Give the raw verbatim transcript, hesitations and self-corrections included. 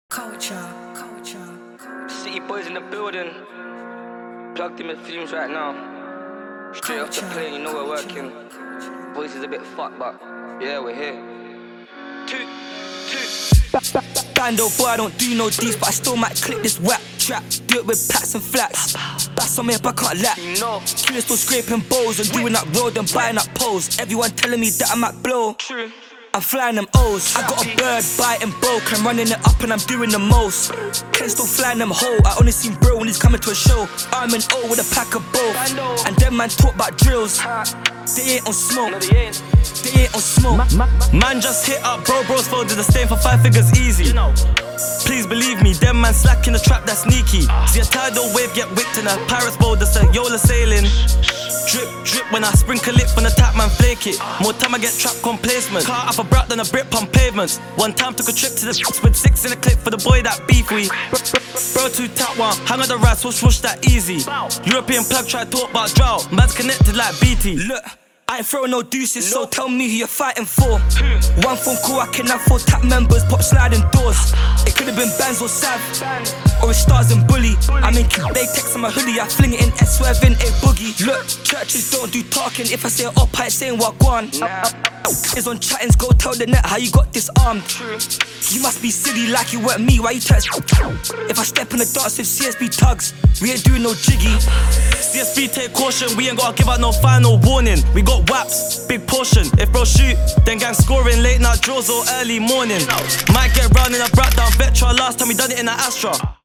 Culture, culture, culture. City boys in the building. Plugged in with fumes right now. Straight off the plane, you know we're working. Voice is a bit fucked, but yeah, we're here. Two, two. Bando boy, I don't do no deeds, but I still might clip this whack trap. Do it with pats and flats. Bass on me if I can't lap. You know, Killers still scraping bowls and doing that road and buying up poles. Everyone telling me that I might blow. true. I'm flying them O's. I got a bird biting broke. I'm running it up and I'm doing the most. Ken still flying them whole. I only seen bro when he's coming to a show. I'm an O with a pack of both. And them man talk about drills. They ain't on smoke. No, they ain't. They ain't on smoke. Man just hit up bro bro's phone, did the stain for five figures easy. You know. Please believe me, them man slacking the trap that's sneaky. See a tidal wave get whipped in a Paris boat, that's a Yola sailing. Drip, drip when I sprinkle it from the tap, man flake it. More time I get trap complacement. Car off a brat than a Brit on pavements. One time took a trip to the with six in a clip for the boy that beef we. Bro two tap one, hang on the rats, swoosh swoosh that easy. European plug try to talk about drought, man's connected like B T. Look, I ain't throwing no deuces, so tell me who you're fighting for. One phone call, I can have four tap members, pop sliding doors. It could've been Bands or Sav, or it's Stars and Bully. I mean, they text on my hoodie, I fling it in S swerve in a boogie. Look, churches don't do talking, if I say up, I ain't saying what gone. Is on chattings, go tell the net how you got disarmed. You must be silly like you weren't me, why you try to... If I step in the dance with C S B tugs, we ain't doing no jiggy. C S B take caution, we ain't gotta give out no final warning. We got whaps, big portion. If bro shoot, then gang scoring late night draws or early morning. Might get round in a brat down Vetra, last time we done it in a Astra.